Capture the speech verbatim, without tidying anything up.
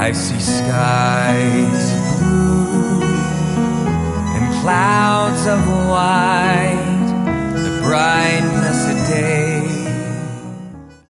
I see skies blue and clouds of white, the bright